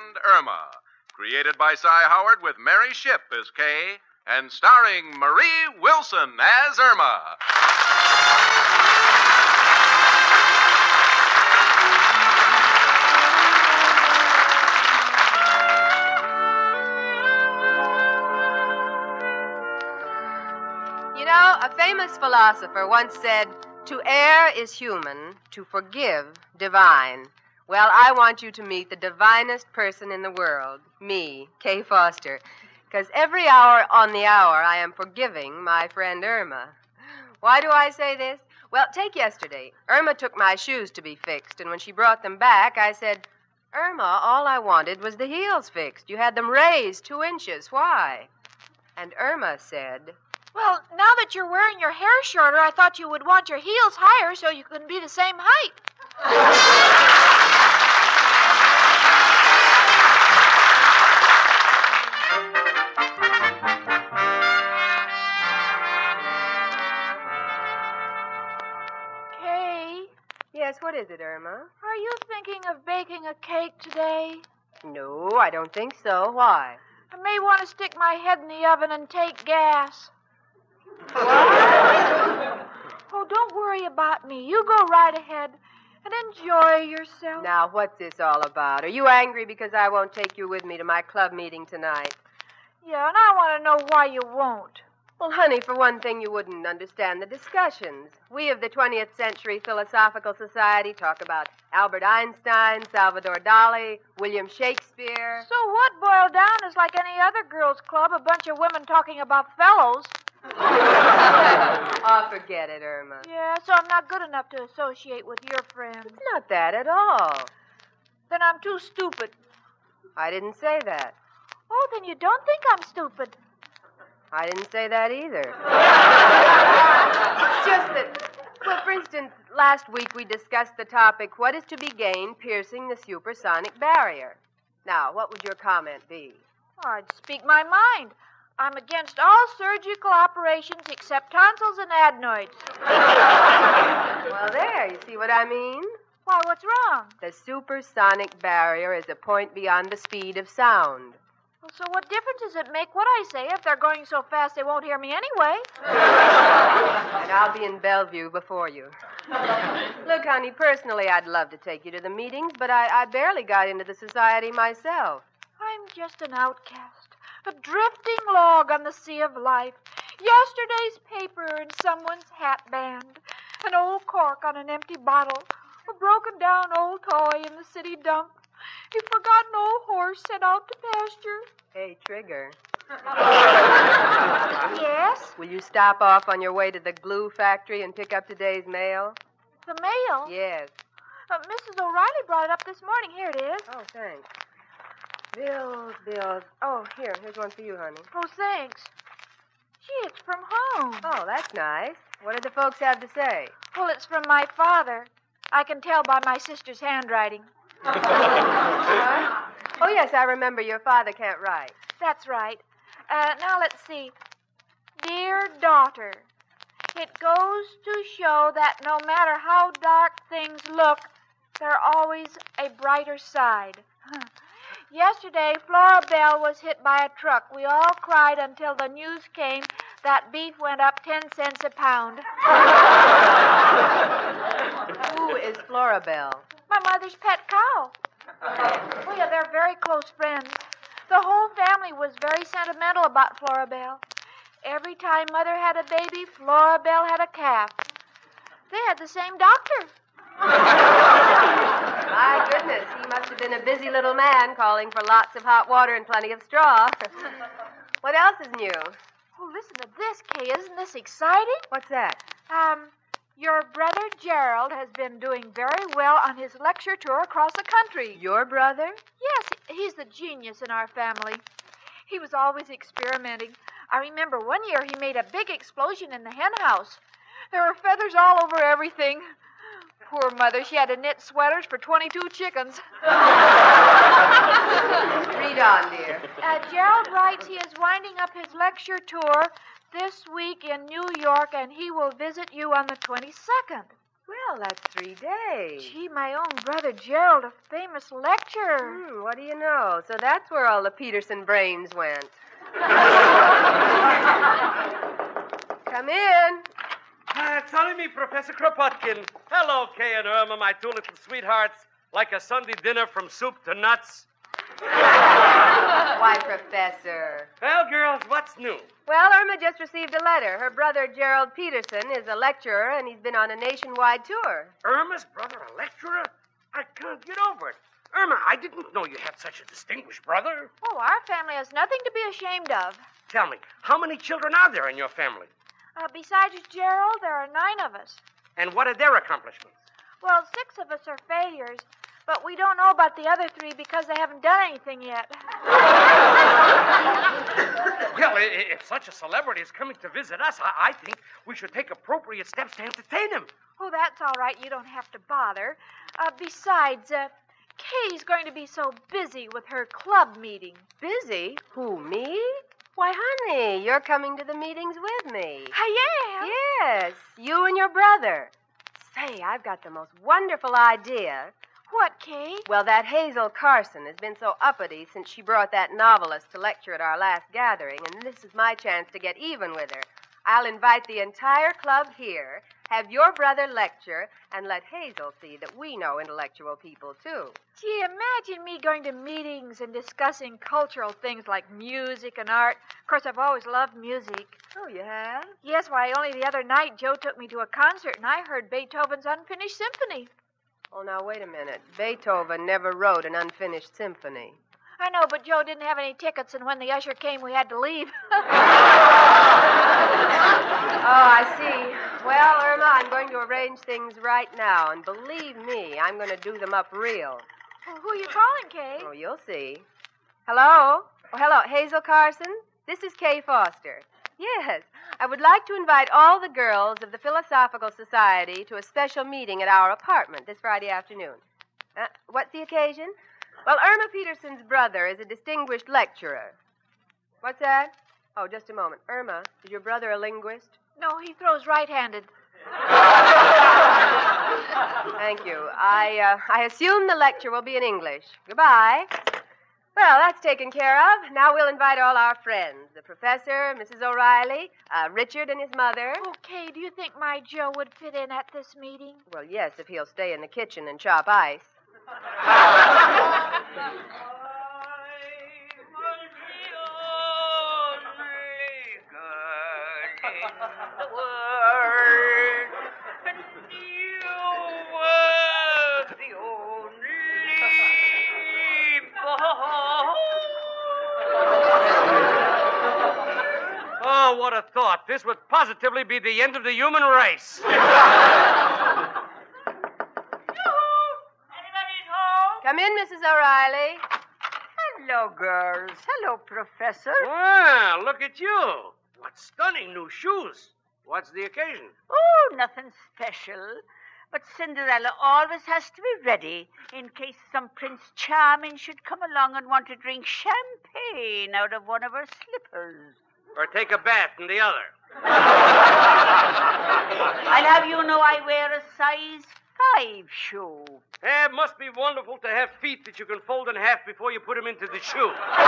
Friend Irma. Created by Cy Howard with Mary Shipp as Kay and starring Marie Wilson as Irma. You know, a famous philosopher once said, "To err is human, to forgive divine." Well, I want you to meet the divinest person in the world, me, Kay Foster, because every hour on the hour I am forgiving my friend Irma. Why do I say this? Well, take yesterday. Irma took my shoes to be fixed, and when she brought them back, I said, "Irma, all I wanted was the heels fixed. You had them raised 2 inches. Why?" And Irma said, "Well, now that you're wearing your hair shorter, I thought you would want your heels higher so you can be the same height." Kay, "Yes, what is it, Irma?" are you thinking of baking a cake today? "No, I don't think so. Why?" I may want to stick my head in the oven and take gas. Oh, don't worry about me. You go right ahead and enjoy yourself. Now, what's this all about? Are you angry because I won't take you with me to my club meeting tonight? Yeah, and I want to know why you won't. Well, honey, for one thing, you wouldn't understand the discussions. We of the 20th Century Philosophical Society talk about Albert Einstein, Salvador Dali, William Shakespeare. So what boiled down is like any other girls' club, a bunch of women talking about fellows. Oh, forget it, Irma. Yeah, so I'm not good enough to associate with your friends. It's not that at all. Then I'm too stupid. I didn't say that. Oh, then you don't think I'm stupid. I didn't say that either. It's just that, well, for instance, last week we discussed the topic, what is to be gained piercing the supersonic barrier? Now, what would your comment be? I'd speak my mind. I'm against all surgical operations except tonsils and adenoids. Well, there, you see what I mean? Why, what's wrong? The supersonic barrier is a point beyond the speed of sound. Well, so what difference does it make what I say? If they're going so fast, they won't hear me anyway. And I'll be in Bellevue before you. Look, honey, personally, I'd love to take you to the meetings, but I barely got into the society myself. I'm just an outcast, a drifting log on the sea of life. Yesterday's paper in someone's hat band, an old cork on an empty bottle, a broken down old toy in the city dump, a forgotten old horse sent out to pasture. Hey, Trigger. Yes? Will you stop off on your way to the glue factory and pick up today's mail? The mail? Yes. Mrs. O'Reilly brought it up this morning. Here it is. Oh, thanks. Bills. Oh, here's one for you, honey. Oh, thanks. Gee, it's from home. Oh, that's nice. What did the folks have to say? Well, it's from my father. I can tell by my sister's handwriting. What? Oh, yes, I remember your father can't write. That's right. Now, let's see. Dear daughter, it goes to show that no matter how dark things look, there's always a brighter side. Yesterday, Flora Bell was hit by a truck. We all cried until the news came that beef went up 10 cents a pound. Who is Flora Bell? My mother's pet cow. Oh, yeah, they're very close friends. The whole family was very sentimental about Flora Bell. Every time Mother had a baby, Flora Bell had a calf. They had the same doctor. My goodness, he must have been a busy little man calling for lots of hot water and plenty of straw. What else is new? Oh, listen to this, Kay. Isn't this exciting? What's that? Your brother Gerald has been doing very well on his lecture tour across the country. Your brother? Yes, he's the genius in our family. He was always experimenting. I remember one year he made a big explosion in the hen house. There were feathers all over everything. Poor mother, she had to knit sweaters for 22 chickens. Read on, dear. Gerald writes he is winding up his lecture tour this week in New York, and he will visit you on the 22nd. Well, that's 3 days. Gee, my own brother Gerald, a famous lecturer. What do you know? So that's where all the Peterson brains went. Come in. It's only me, Professor Kropotkin. Hello, Kay and Irma, my two little sweethearts. Like a Sunday dinner from soup to nuts. Why, Professor? Well, girls, what's new? Well, Irma just received a letter. Her brother, Gerald Peterson, is a lecturer, and he's been on a nationwide tour. Irma's brother a lecturer? I can't get over it. Irma, I didn't know you had such a distinguished brother. Oh, our family has nothing to be ashamed of. Tell me, how many children are there in your family? Besides Gerald, there are 9 of us. And what are their accomplishments? Well, 6 of us are failures, but we don't know about the other 3 because they haven't done anything yet. Well, if such a celebrity is coming to visit us, I think we should take appropriate steps to entertain him. Oh, that's all right. You don't have to bother. Besides, Kay's going to be so busy with her club meeting. Busy? Who, me? Why, honey, you're coming to the meetings with me. I am? Yes, you and your brother. Say, I've got the most wonderful idea. What, Kay? Well, that Hazel Carson has been so uppity since she brought that novelist to lecture at our last gathering, and this is my chance to get even with her. I'll invite the entire club here, have your brother lecture, and let Hazel see that we know intellectual people, too. Gee, imagine me going to meetings and discussing cultural things like music and art. Of course, I've always loved music. Oh, you have? Yes, why, only the other night Joe took me to a concert, and I heard Beethoven's Unfinished Symphony. Oh, now, wait a minute. Beethoven never wrote an unfinished symphony. I know, but Joe didn't have any tickets, and when the usher came, we had to leave. Oh, I see. Well, Irma, I'm going to arrange things right now, and believe me, I'm going to do them up real. Well, who are you calling, Kay? Oh, you'll see. Hello? Oh, hello, Hazel Carson? This is Kay Foster. Yes, I would like to invite all the girls of the Philosophical Society to a special meeting at our apartment this Friday afternoon. What's the occasion? Well, Irma Peterson's brother is a distinguished lecturer. What's that? Oh, just a moment. Irma, is your brother a linguist? No, he throws right-handed. Thank you. I assume the lecture will be in English. Goodbye. Well, that's taken care of. Now we'll invite all our friends. The professor, Mrs. O'Reilly, Richard and his mother. Okay, do you think my Joe would fit in at this meeting? Well, yes, if he'll stay in the kitchen and chop ice. Oh, what a thought. This would positively be the end of the human race. Come in, Mrs. O'Reilly. Hello, girls. Hello, Professor. Ah, look at you. What stunning new shoes. What's the occasion? Oh, nothing special. But Cinderella always has to be ready in case some Prince Charming should come along and want to drink champagne out of one of her slippers. Or take a bath in the other. I'll have you know I wear a size 5 shoe. It must be wonderful to have feet that you can fold in half before you put them into the shoe.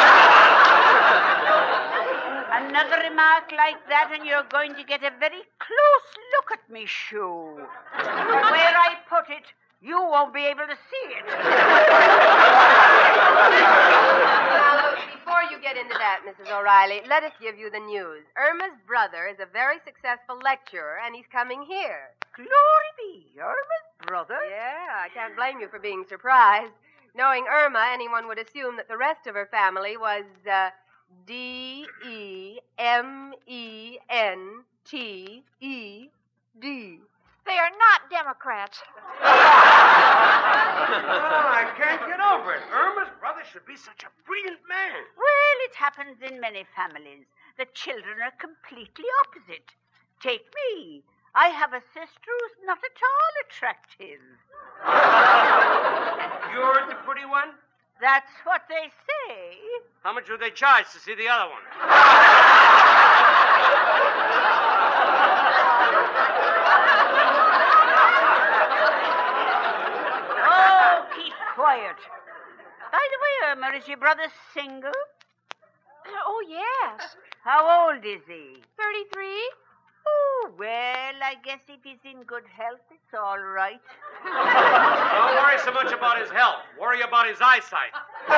Another remark like that and you're going to get a very close look at me shoe. Where I put it, you won't be able to see it. Now, look, before you get into that, Mrs. O'Reilly, let us give you the news. Irma's brother is a very successful lecturer, and he's coming here. Glory be, Irma's brother? Yeah, I can't blame you for being surprised. Knowing Irma, anyone would assume that the rest of her family was, D-E-M-E-N-T-E-D. They are not Democrats. I can't get over it. Irma's brother should be such a brilliant man. Well, it happens in many families. The children are completely opposite. Take me. I have a sister who's not at all attractive. You're the pretty one? That's what they say. How much would they charge to see the other one? quiet. By the way, Irma, is your brother single? Oh, yes. How old is he? 33? Oh, well, I guess if he's in good health, it's all right. Don't worry so much about his health. Worry about his eyesight.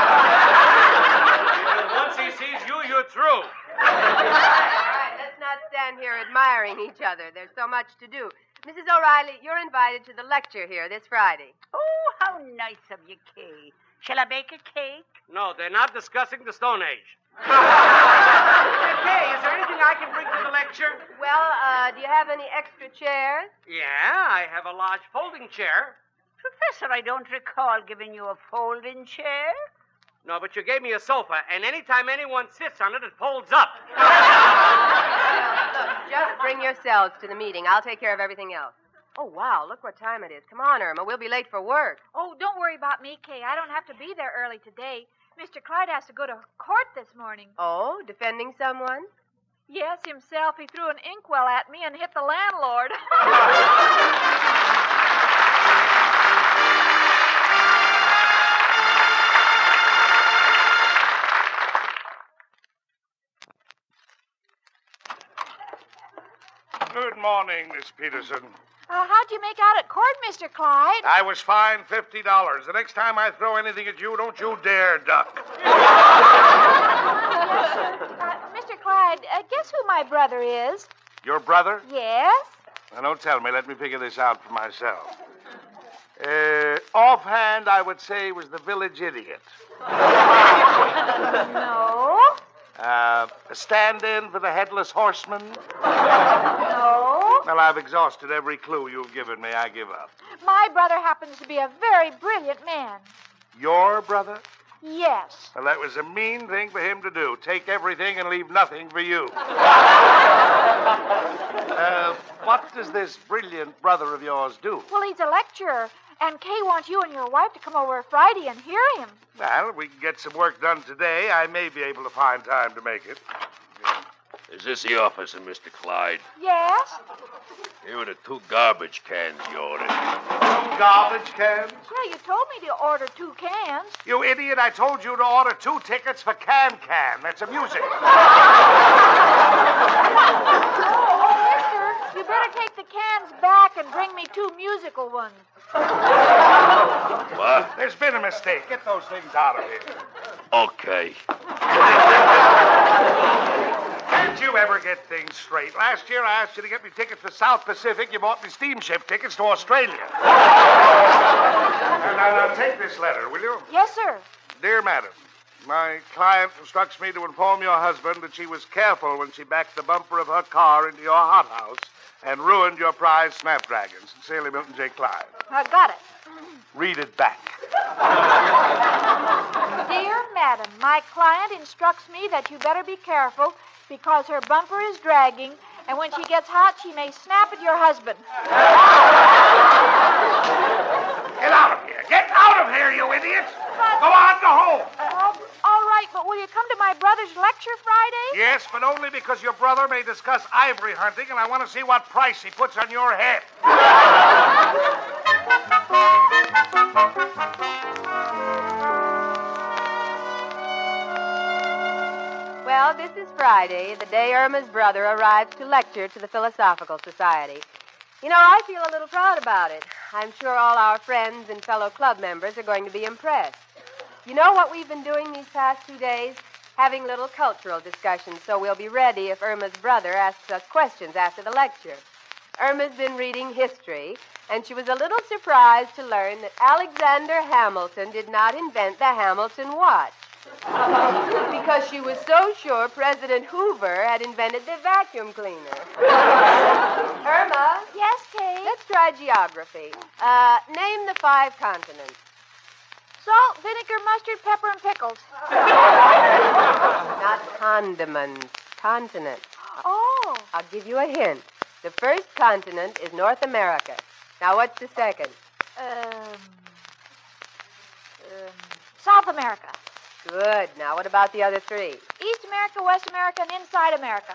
Because once he sees you, you're through. All right, let's not stand here admiring each other. There's so much to do. Mrs. O'Reilly, you're invited to the lecture here this Friday. Oh, how nice of you, Kay. Shall I bake a cake? No, they're not discussing the Stone Age. Hey, is there anything I can bring to the lecture? Well, do you have any extra chairs? Yeah, I have a large folding chair. Professor, I don't recall giving you a folding chair. No, but you gave me a sofa, and anytime anyone sits on it, it folds up. Look, just bring yourselves to the meeting. I'll take care of everything else. Oh, wow, look what time it is. Come on, Irma. We'll be late for work. Oh, don't worry about me, Kay. I don't have to be there early today. Mr. Clyde has to go to court this morning. Oh, defending someone? Yes, himself. He threw an inkwell at me and hit the landlord. Good morning, Miss Peterson. How'd you make out at court, Mr. Clyde? I was fined $50. The next time I throw anything at you, don't you dare duck. Mr. Clyde, guess who my brother is? Your brother? Yes? Now, don't tell me. Let me figure this out for myself. Offhand, I would say he was the village idiot. No. A stand-in for the headless horseman? No. Well, I've exhausted every clue you've given me. I give up. My brother happens to be a very brilliant man. Your brother? Yes. Well, that was a mean thing for him to do. Take everything and leave nothing for you. What does this brilliant brother of yours do? Well, he's a lecturer, and Kay wants you and your wife to come over Friday and hear him. Well, we can get some work done today. I may be able to find time to make it. Is this the office of Mr. Clyde? Yes? Here are the 2 garbage cans you ordered. 2 garbage cans? Yeah, you told me to order 2 cans. You idiot, I told you to order 2 tickets for Can. That's a music. Oh, mister, you better take the cans back and bring me 2 musical ones. What? There's been a mistake. Get those things out of here. Okay. Can't you ever get things straight? Last year I asked you to get me tickets for South Pacific. You bought me steamship tickets to Australia. Now, take this letter, will you? Yes, sir. Dear Madam, my client instructs me to inform your husband that she was careful when she backed the bumper of her car into your hothouse and ruined your prize Snapdragon. Sincerely, Milton J. Clyde. I got it. Read it back. Dear Madam, my client instructs me that you better be careful because her bumper is dragging, and when she gets hot, she may snap at your husband. Get out of here. Get out of here, you idiot. Go on, go home. All right, but will you come to my brother's lecture Friday? Yes, but only because your brother may discuss ivory hunting, and I want to see what price he puts on your head. Well, this is Friday, the day Irma's brother arrives to lecture to the Philosophical Society. You know, I feel a little proud about it. I'm sure all our friends and fellow club members are going to be impressed. You know what we've been doing these past 2 days? Having little cultural discussions, so we'll be ready if Irma's brother asks us questions after the lecture. Irma's been reading history, and she was a little surprised to learn that Alexander Hamilton did not invent the Hamilton watch. Because she was so sure President Hoover had invented the vacuum cleaner. Irma? Yes, Kay? Let's try geography. Name the 5 continents. Salt, vinegar, mustard, pepper, and pickles. Not condiments. Continents. Oh. I'll give you a hint. The first continent is North America. Now, what's the second? South America. Good. Now, what about the other 3? East America, West America, and inside America.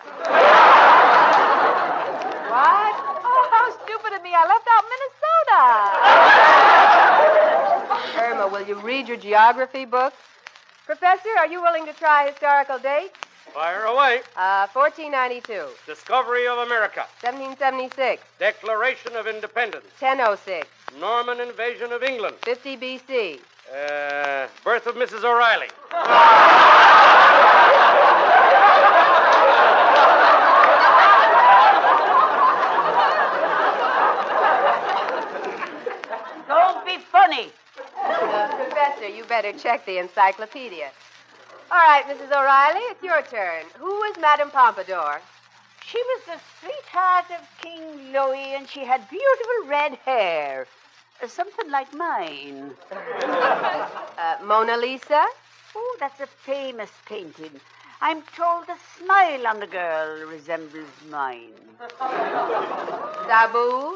What? Oh, how stupid of me. I left out Minnesota. Irma, will you read your geography book? Professor, are you willing to try historical dates? Fire away. 1492, Discovery of America. 1776, Declaration of Independence. 1006, Norman invasion of England. 50 BC. Birth of Mrs. O'Reilly. Don't be funny. Professor, you better check the encyclopedia. All right, Mrs. O'Reilly, it's your turn. Who was Madame Pompadour? She was the sweetheart of King Louis, and she had beautiful red hair. Something like mine. Mona Lisa? Oh, that's a famous painting. I'm told the smile on the girl resembles mine. Sabu?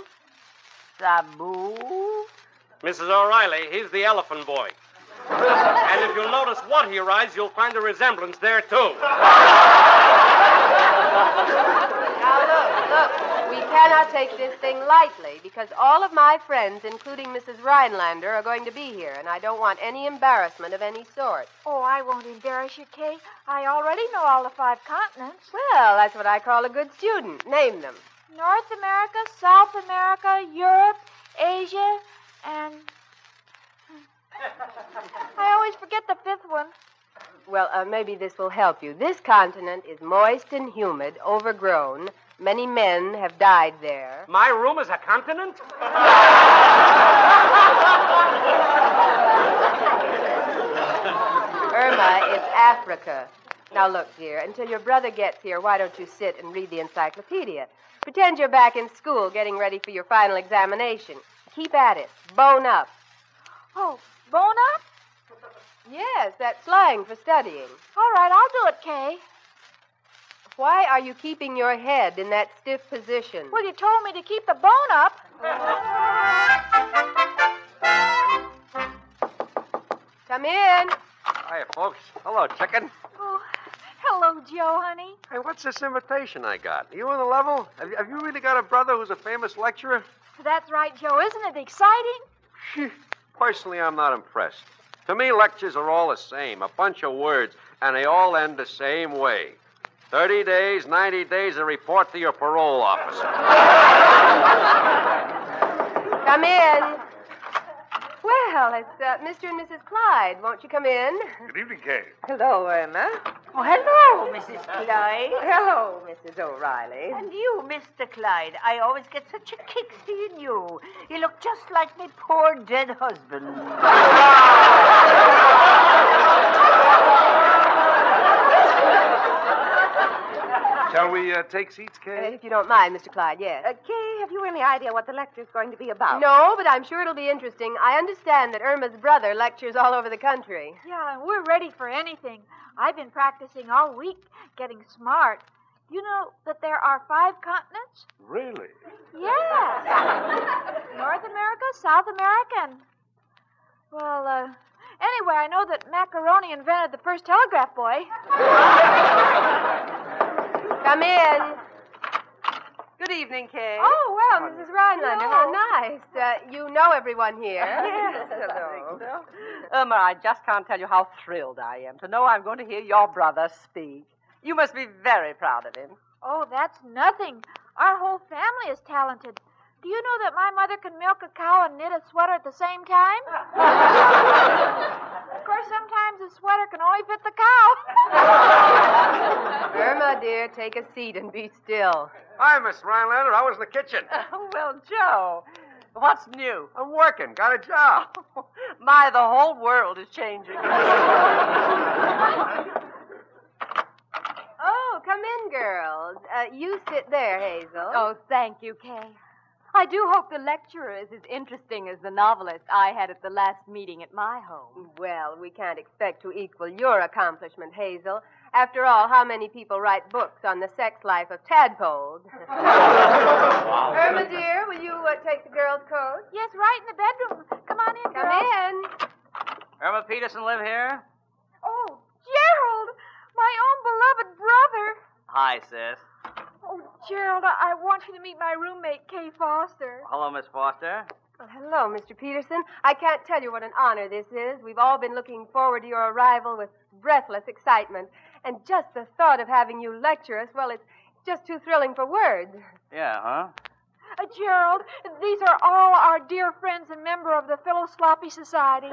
Sabu? Mrs. O'Reilly, he's the elephant boy. And if you'll notice what he rides, you'll find a resemblance there, too. Now, look, we cannot take this thing lightly because all of my friends, including Mrs. Rhinelander, are going to be here, and I don't want any embarrassment of any sort. Oh, I won't embarrass you, Kay. I already know all the 5 continents. Well, that's what I call a good student. Name them. North America, South America, Europe, Asia, and... I always forget the 5th one. Well, maybe this will help you. This continent is moist and humid, overgrown. Many men have died there. My room is a continent? Irma, it's Africa. Now, look, dear, until your brother gets here, why don't you sit and read the encyclopedia? Pretend you're back in school getting ready for your final examination. Keep at it. Bone up. Oh, bone up? Yes, that's slang for studying. All right, I'll do it, Kay. Why are you keeping your head in that stiff position? Well, you told me to keep the bone up. Come in. Hiya, folks. Hello, chicken. Oh, hello, Joe, honey. Hey, what's this invitation I got? Are you on the level? Have you really got a brother who's a famous lecturer? That's right, Joe. Isn't it exciting? Phew. Personally, I'm not impressed. To me, lectures are all the same, a bunch of words, and they all end the same way. 30 days, 90 days, and report to your parole officer. Come in. Well, it's Mr. and Mrs. Clyde. Won't you come in? Good evening, Kay. Hello, Irma. Oh, hello, Mrs. Clyde. Hello, Mrs. O'Reilly. And you, Mr. Clyde. I always get such a kick seeing you. You look just like my poor dead husband. Shall we take seats, Kay? If you don't mind, Mr. Clyde, yes. Kay, have you any idea what the lecture's going to be about? No, but I'm sure it'll be interesting. I understand that Irma's brother lectures all over the country. Yeah, and we're ready for anything. I've been practicing all week, getting smart. You know that there are 5 continents? Really? Yes. North America, South America, and... Well, anyway, I know that Macaroni invented the first telegraph boy. Come in. Good evening, Kay. Oh, well, Mrs. Rhinelander, how nice. You know everyone here. Yes, hello. Irma, I just can't tell you how thrilled I am to know I'm going to hear your brother speak. You must be very proud of him. Oh, that's nothing. Our whole family is talented. Do you know that my mother can milk a cow and knit a sweater at the same time? Of course, sometimes the sweater can only fit the cow. Irma, dear, take a seat and be still. Hi, Miss Rhinelander. I was in the kitchen. Well, Joe, what's new? I'm working. Got a job. My, the whole world is changing. Oh, come in, girls. You sit there, Hazel. Oh, thank you, Kay. I do hope the lecturer is as interesting as the novelist I had at the last meeting at my home. Well, we can't expect to equal your accomplishment, Hazel. After all, how many people write books on the sex life of tadpoles? Irma, dear, will you take the girl's coat? Yes, right in the bedroom. Come on in, Come girls. in. Irma Peterson live here? Oh, Gerald, my own beloved brother. Hi, sis. Oh, Gerald, I want you to meet my roommate, Kay Foster. Hello, Miss Foster. Well, hello, Mr. Peterson. I can't tell you what an honor this is. We've all been looking forward to your arrival with breathless excitement. And just the thought of having you lecture us, well, it's just too thrilling for words. Yeah, huh? Gerald, these are all our dear friends and member of the Philosophy Society.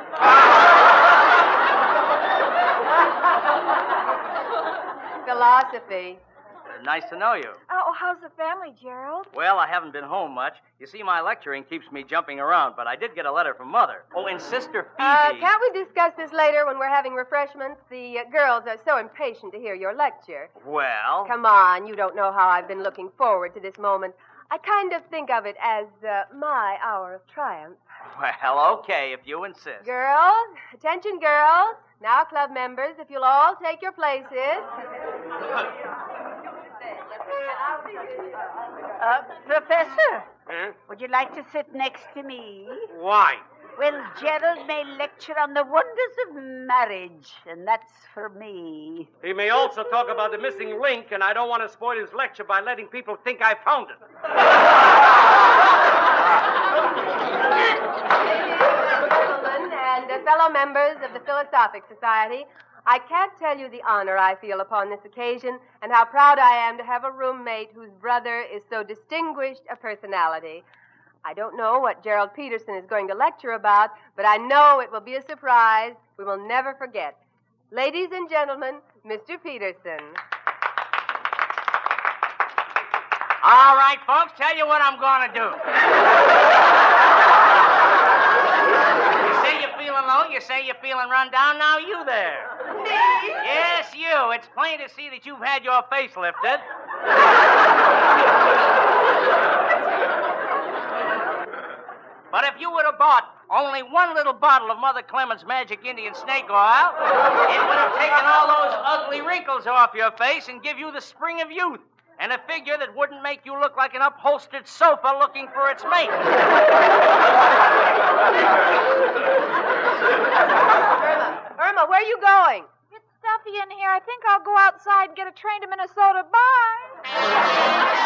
Philosophy. Nice to know you. Oh, how's the family, Gerald? Well, I haven't been home much. You see, my lecturing keeps me jumping around, but I did get a letter from Mother. Oh, and Sister Phoebe. Can't we discuss this later when we're having refreshments? The girls are so impatient to hear your lecture. Well? Come on, you don't know how I've been looking forward to this moment. I kind of think of it as my hour of triumph. Well, okay, if you insist. Girls, attention, girls. Now, club members, if you'll all take your places. Professor, Huh? would you like to sit next to me? Why? Well, Gerald may lecture on the wonders of marriage, and that's for me. He may also talk about the missing link, and I don't want to spoil his lecture by letting people think I found it. Gentlemen and fellow members of the Philosophic Society, I can't tell you the honor I feel upon this occasion and how proud I am to have a roommate whose brother is so distinguished a personality. I don't know what Gerald Peterson is going to lecture about, but I know it will be a surprise we will never forget. Ladies and gentlemen, Mr. Peterson. All right, folks, tell you what I'm going to do. You say you're feeling low, you say you're feeling run down, now you there. Me? Yes, you. It's plain to see that you've had your face lifted. But if you would have bought only one little bottle of Mother Clemens' Magic Indian Snake Oil, it would have taken all those ugly wrinkles off your face and give you the spring of youth and a figure that wouldn't make you look like an upholstered sofa looking for its mate. Irma, where are you going? It's stuffy in here. I think I'll go outside and get a train to Minnesota. Bye.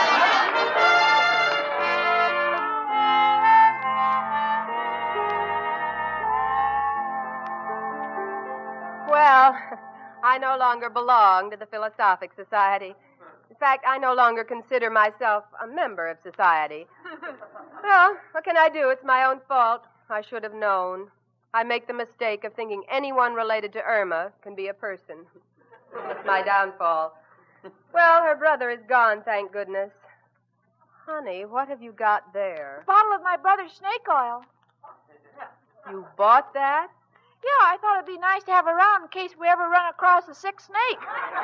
Well, I no longer belong to the Philosophic Society. In fact, I no longer consider myself a member of society. Well, what can I do? It's my own fault. I should have known. I make the mistake of thinking anyone related to Irma can be a person. It's my downfall. Well, her brother is gone, thank goodness. Honey, what have you got there? A bottle of my brother's snake oil. You bought that? Yeah, I thought it'd be nice to have around in case we ever run across a sick snake.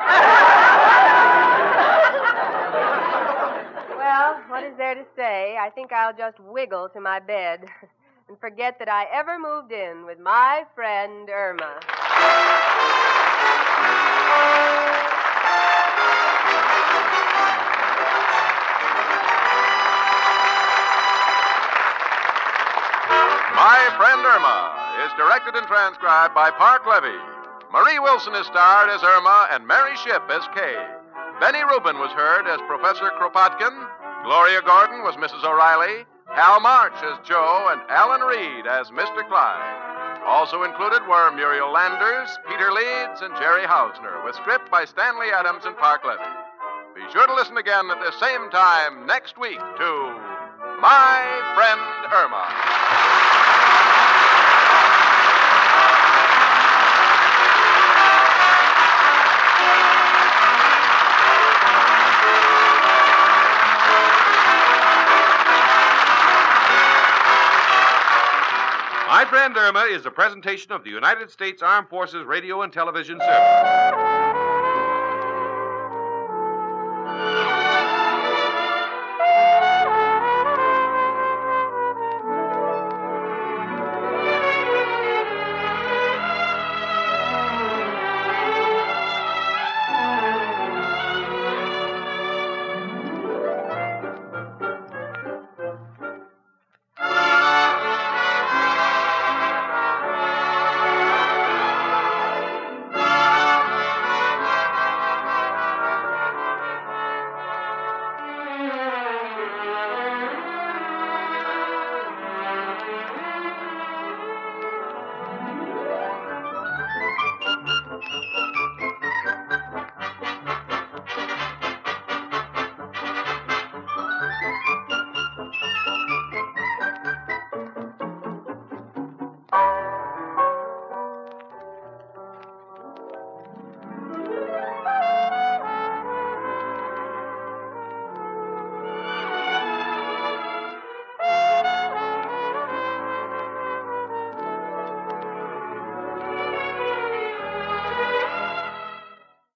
Well, what is there to say? I think I'll just wiggle to my bed and forget that I ever moved in with my friend Irma. My Friend Irma is directed and transcribed by Park Levy. Marie Wilson is starred as Irma and Mary Shipp as Kay. Benny Rubin was heard as Professor Kropotkin. Gloria Gordon was Mrs. O'Reilly. Hal March as Joe and Alan Reed as Mr. Clyde. Also included were Muriel Landers, Peter Leeds, and Jerry Hausner, with script by Stanley Adams and Park Levy. Be sure to listen again at the same time next week to My Friend Irma. My Friend Irma is a presentation of the United States Armed Forces Radio and Television Service.